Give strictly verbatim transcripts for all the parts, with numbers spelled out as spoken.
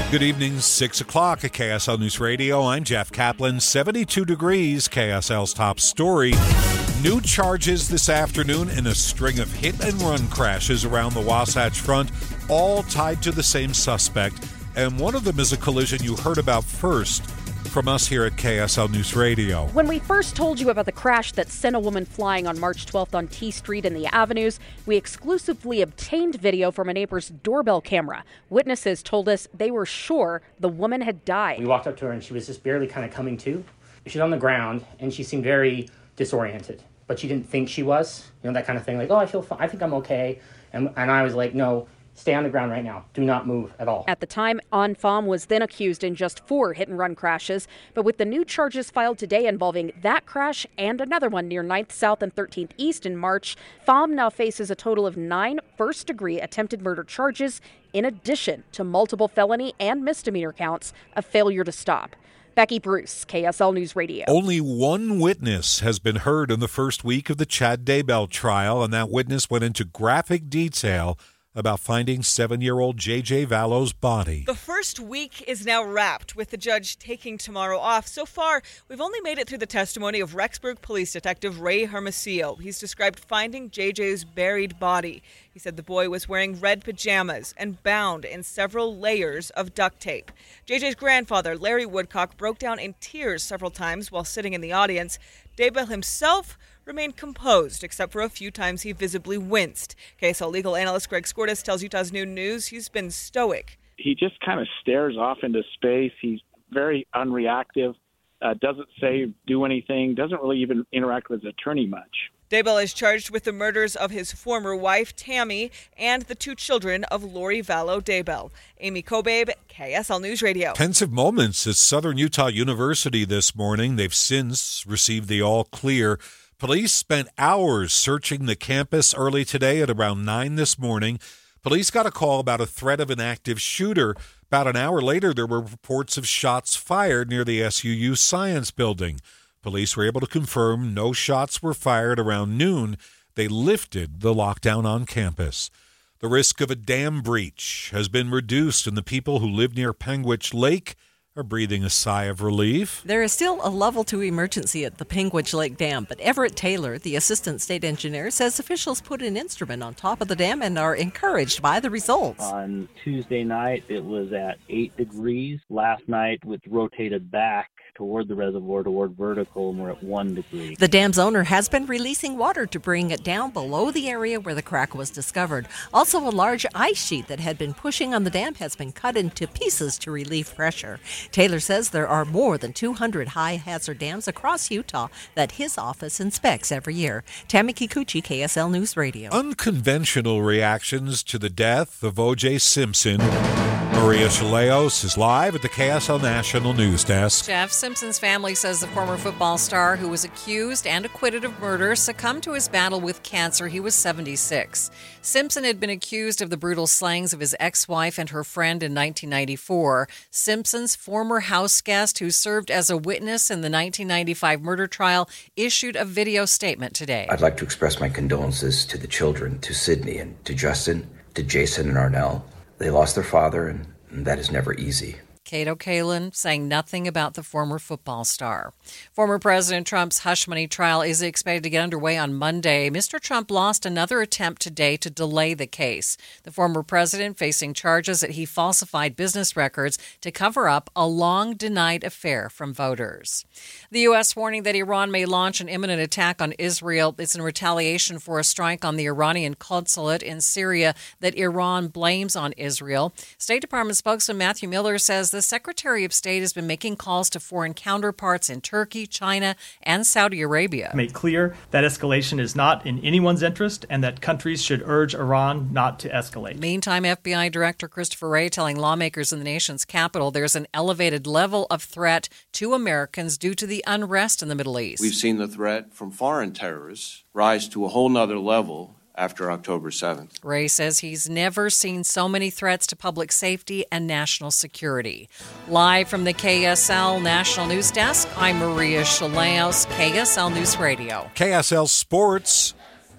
Good evening, six o'clock at K S L News Radio. I'm Jeff Kaplan. seventy-two degrees, K S L's top story. New charges this afternoon in a string of hit-and-run crashes around the Wasatch Front, all tied to the same suspect. And one of them is a collision you heard about first from us here at K S L News Radio. When we first told you about the crash that sent a woman flying on March twelfth on T Street and the Avenues, we exclusively obtained video from a neighbor's doorbell camera. Witnesses told us they were sure the woman had died. We walked up to her and she was just barely kind of coming to. She's on the ground and she seemed very disoriented, but she didn't think she was, you know, that kind of thing, like, oh, I feel fine, I think I'm okay. And, and I was like, no, stay on the ground right now. Do not move at all. At the time, An Pham was then accused in just four hit-and-run crashes. But with the new charges filed today involving that crash and another one near ninth South and thirteenth East in March, Pham now faces a total of nine first-degree attempted murder charges, in addition to multiple felony and misdemeanor counts of failure to stop. Becky Bruce, K S L News Radio. Only one witness has been heard in the first week of the Chad Daybell trial, and that witness went into graphic detail about finding seven-year-old J J Vallo's body. The first week is now wrapped, with the judge taking tomorrow off. So far, we've only made it through the testimony of Rexburg Police Detective Ray Hermosillo. He's described finding J J's buried body. He said the boy was wearing red pajamas and bound in several layers of duct tape. J J's grandfather, Larry Woodcock, broke down in tears several times while sitting in the audience. Daybell himself remained composed, except for a few times he visibly winced. K S L legal analyst Greg Skordas tells Utah's Noon News he's been stoic. He just kind of stares off into space. He's very unreactive, uh, doesn't say, do anything, doesn't really even interact with his attorney much. Daybell is charged with the murders of his former wife, Tammy, and the two children of Lori Vallow Daybell. Amy Kobabe, K S L News Radio. Pensive moments at Southern Utah University this morning. They've since received the all clear. Police spent hours searching the campus early today at around nine this morning. Police got a call about a threat of an active shooter. About an hour later, there were reports of shots fired near the S U U Science Building. Police were able to confirm no shots were fired around noon. They lifted the lockdown on campus. The risk of a dam breach has been reduced, and the people who live near Panguitch Lake are breathing a sigh of relief. There is still a level two emergency at the Panguitch Lake Dam, but Everett Taylor, the assistant state engineer, says officials put an instrument on top of the dam and are encouraged by the results. On Tuesday night, it was at eight degrees. Last night, it rotated back toward the reservoir, toward vertical, and we're at one degree. The dam's owner has been releasing water to bring it down below the area where the crack was discovered. Also, a large ice sheet that had been pushing on the dam has been cut into pieces to relieve pressure. Taylor says there are more than two hundred high-hazard dams across Utah that his office inspects every year. Tammy Kikuchi, K S L News Radio. Unconventional reactions to the death of O J Simpson. Maria Chaleos is live at the K S L National News Desk. Jeff, Simpson's family says the former football star, who was accused and acquitted of murder, succumbed to his battle with cancer. He was seventy-six. Simpson had been accused of the brutal slayings of his ex-wife and her friend in nineteen ninety-four. Simpson's former house guest, who served as a witness in the nineteen ninety-five murder trial, issued a video statement today. I'd like to express my condolences to the children, to Sydney and to Justin, to Jason and Arnell. They lost their father, and that is never easy. Kato Kalin saying nothing about the former football star. Former President Trump's hush money trial is expected to get underway on Monday. Mister Trump lost another attempt today to delay the case. The former president facing charges that he falsified business records to cover up a long-denied affair from voters. The U S warning that Iran may launch an imminent attack on Israel. It's in retaliation for a strike on the Iranian consulate in Syria that Iran blames on Israel. State Department spokesman Matthew Miller says the Secretary of State has been making calls to foreign counterparts in Turkey, China, and Saudi Arabia. Make clear that escalation is not in anyone's interest and that countries should urge Iran not to escalate. Meantime, F B I Director Christopher Wray telling lawmakers in the nation's capital there's an elevated level of threat to Americans due to the unrest in the Middle East. We've seen the threat from foreign terrorists rise to a whole nother level after October seventh. Ray says he's never seen so many threats to public safety and national security. Live from the K S L National News Desk, I'm Maria Chaleos, K S L News Radio. K S L Sports.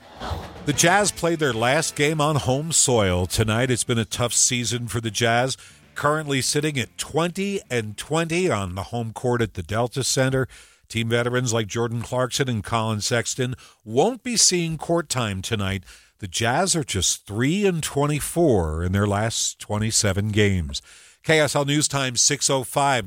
The Jazz played their last game on home soil tonight. It's been a tough season for the Jazz. currently sitting at twenty and twenty on the home court at the Delta Center. Team veterans like Jordan Clarkson and Colin Sexton won't be seeing court time tonight. The Jazz are just three and twenty-four in their last twenty-seven games. K S L News Time six oh five.